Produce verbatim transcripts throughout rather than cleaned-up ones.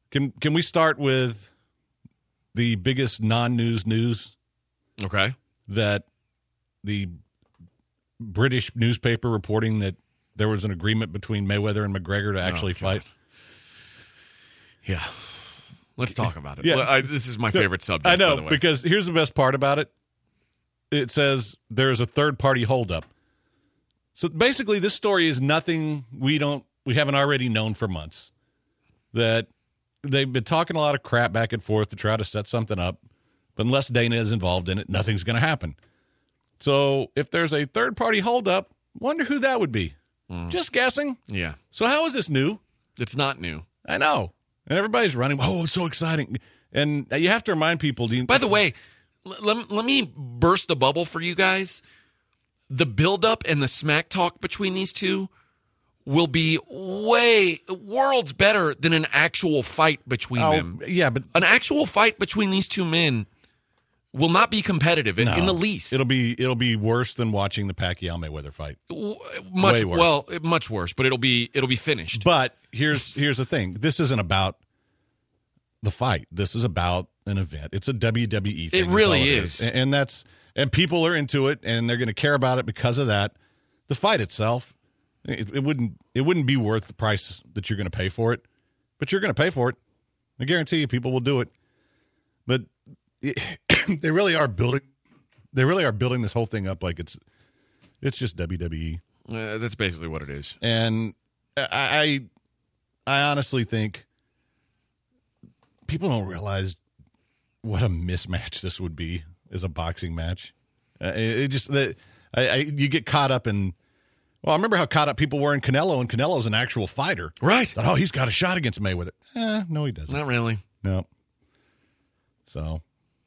Can can we start with the biggest non-news news? Okay. That the British newspaper reporting that there was an agreement between Mayweather and McGregor to actually oh, fight. Yeah. Let's talk about it. Yeah. I, this is my favorite subject, I know, by the way. because here's the best part about it. It says there is a third-party holdup. So basically, this story is nothing we don't we haven't already known for months. That they've been talking a lot of crap back and forth to try to set something up, but unless Dana is involved in it, nothing's going to happen. So if there's a third-party holdup, wonder who that would be. Mm. Just guessing. Yeah. So how is this new? It's not new. I know. And everybody's running. Oh, it's so exciting. And you have to remind people. You, By the way, let, let me burst the bubble for you guys. The buildup and the smack talk between these two will be way, worlds better than an actual fight between oh, them. Yeah, but an actual fight between these two men will not be competitive in, no, in the least. It'll be it'll be worse than watching the Pacquiao Mayweather fight. Much Way worse. Well, much worse, but it'll be it'll be finished. But here's here's the thing. This isn't about the fight. This is about an event. It's a W W E thing. It really it is. is. And that's and people are into it and they're going to care about it because of that. The fight itself, it, it wouldn't it wouldn't be worth the price that you're going to pay for it. But you're going to pay for it. I guarantee you people will do it. But it, they really are building they really are building this whole thing up like it's it's just W W E. Uh, that's basically what it is. And I I, I honestly think people don't realize what a mismatch this would be as a boxing match. Uh, it, it just the, I, I, you get caught up in. Well, I remember how caught up people were in Canelo, and Canelo's an actual fighter, right? Thought, oh, he's got a shot against Mayweather. Eh, no, he doesn't. Not really. No. So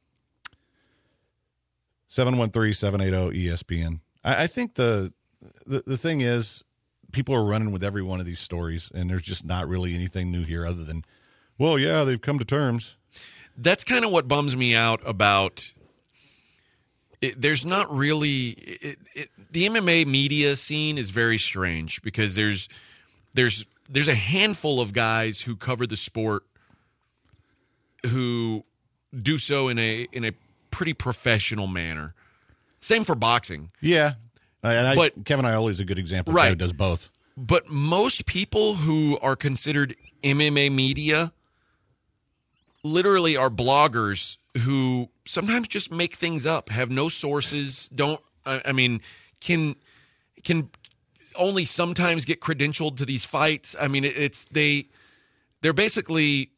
seven one three, seven eight zero E S P N. I, I think the, the the thing is, people are running with every one of these stories, and there's just not really anything new here other than, well, yeah, they've come to terms. That's kind of what bums me out about it. There's not really it, it, the M M A media scene is very strange because there's there's there's a handful of guys who cover the sport who do so in a in a pretty professional manner. Same for boxing. Yeah, and I, but Kevin Iole is a good example. Right, who does both. But most people who are considered M M A media literally are bloggers who sometimes just make things up, have no sources, don't I, I mean can can only sometimes get credentialed to these fights. I mean, it, it's they they're basically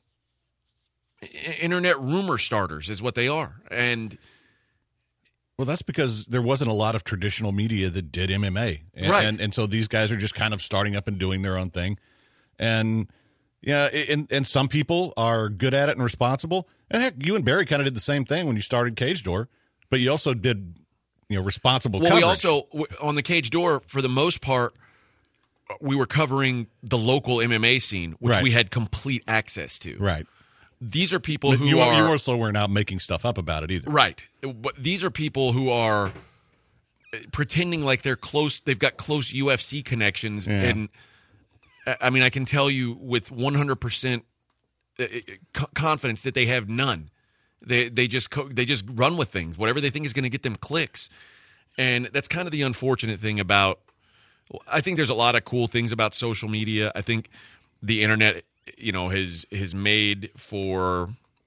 internet rumor starters is what they are. And well, that's because there wasn't a lot of traditional media that did M M A. And, right. And, and so these guys are just kind of starting up and doing their own thing. And yeah, and, and some people are good at it and responsible. And heck, you and Barry kind of did the same thing when you started Cage Door, but you also did, you know, responsible well, coverage. We also, on the Cage Door, for the most part, we were covering the local M M A scene, which right. we had complete access to. Right. These are people but who you, are... You also weren't out making stuff up about it either. Right. But these are people who are pretending like they're close, they've got close U F C connections. Yeah. And, I mean, I can tell you with one hundred percent confidence that they have none. They they just they just run with things, whatever they think is going to get them clicks. And that's kind of the unfortunate thing about, I think there's a lot of cool things about social media. I think the internet, you know, has has made for,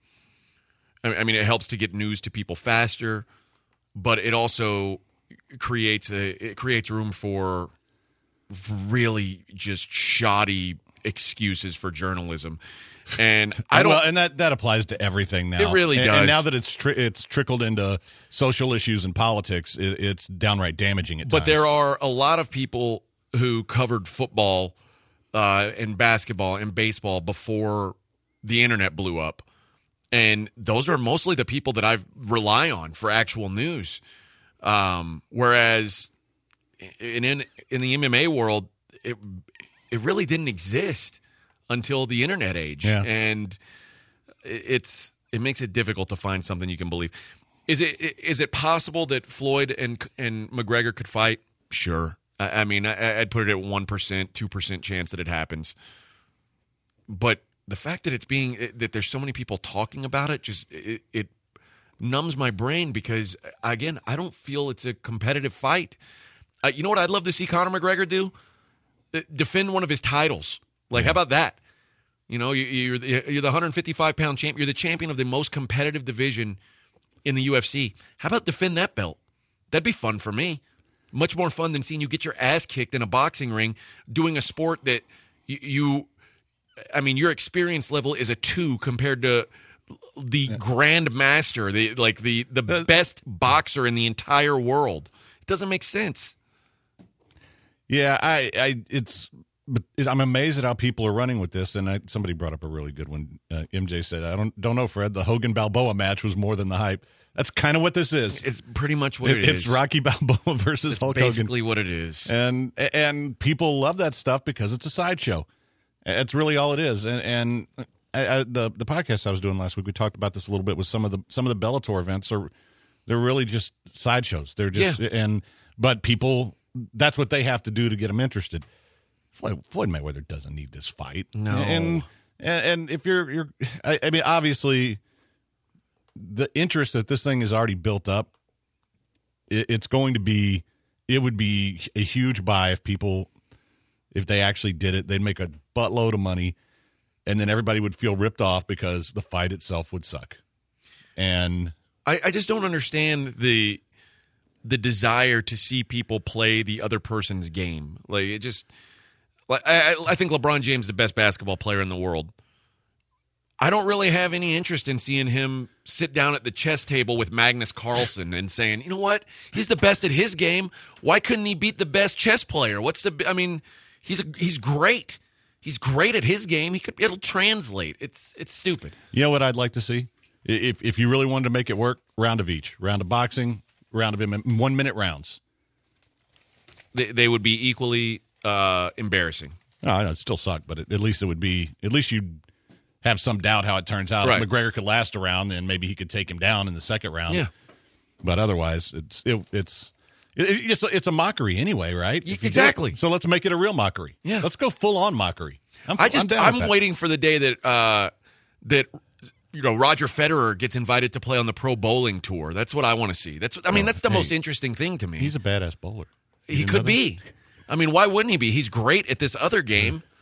I mean, it helps to get news to people faster, but it also creates a it creates room for really just shoddy excuses for journalism. And I don't, well, and that, that applies to everything now. It really and, does. And now that it's tri- it's trickled into social issues and politics, it, it's downright damaging at but times. there are a lot of people who covered football uh, and basketball and baseball before the internet blew up, and those are mostly the people that I rely on for actual news. Um, whereas in, in in the M M A world, it it really didn't exist until the internet age, yeah. and it's it makes it difficult to find something you can believe. Is it is it possible that Floyd and and McGregor could fight? Sure. I, I mean, I, I'd put it at one percent, two percent chance that it happens. But the fact that it's being that there's so many people talking about it just it, it numbs my brain because again, I don't feel it's a competitive fight. Uh, you know what I'd love to see Conor McGregor do? Uh, defend one of his titles. Like, yeah. How about that? You know, you, you're the, you're the one fifty-five pound champ. You're the champion of the most competitive division in the U F C. How about defend that belt? That'd be fun for me. Much more fun than seeing you get your ass kicked in a boxing ring doing a sport that you, you I mean, your experience level is a two compared to the yeah. Grand Master, the like the, the uh, best boxer in the entire world. It doesn't make sense. Yeah, I, I it's but I'm amazed at how people are running with this. And I, somebody brought up a really good one. Uh, M J said, "I don't don't know, Fred. The Hogan Balboa match was more than the hype." That's kind of what this is. It's pretty much what it, it is. It's Rocky Balboa versus it's Hulk Hogan. Basically, what it is. And and people love that stuff because it's a sideshow. It's really all it is. And, and I, I, the the podcast I was doing last week, we talked about this a little bit with some of the some of the Bellator events. Are they're really just sideshows. They're just yeah. and but people that's what they have to do to get them interested. Floyd, Floyd Mayweather doesn't need this fight. No. And and, and if you're you're I, I mean obviously. The interest that this thing is already built up, it, it's going to be, it would be a huge buy if people, if they actually did it, they'd make a buttload of money, and then everybody would feel ripped off because the fight itself would suck. And I, I just don't understand the the desire to see people play the other person's game. Like it just, like I, I think LeBron James is the best basketball player in the world. I don't really have any interest in seeing him sit down at the chess table with Magnus Carlsen and saying, you know what, he's the best at his game. Why couldn't he beat the best chess player? What's the? I mean, he's a, he's great. He's great at his game. He could. It'll translate. It's it's stupid. You know what I'd like to see? If if you really wanted to make it work, round of each, round of boxing, round of one minute rounds. They they would be equally uh, embarrassing. No, I know it still sucked, but at least it would be. At least you'd have some doubt how it turns out. Right. If McGregor could last a round, then maybe he could take him down in the second round. Yeah. But otherwise, it's it, it's it, it's it's a mockery anyway, right? Exactly. So let's make it a real mockery. Yeah. Let's go full on mockery. I'm, I just I'm, I'm waiting for the day that uh, that you know Roger Federer gets invited to play on the Pro Bowling Tour. That's what I want to see. That's I mean that's the hey, most interesting thing to me. He's a badass bowler. He could be. I mean, why wouldn't he be? He's great at this other game.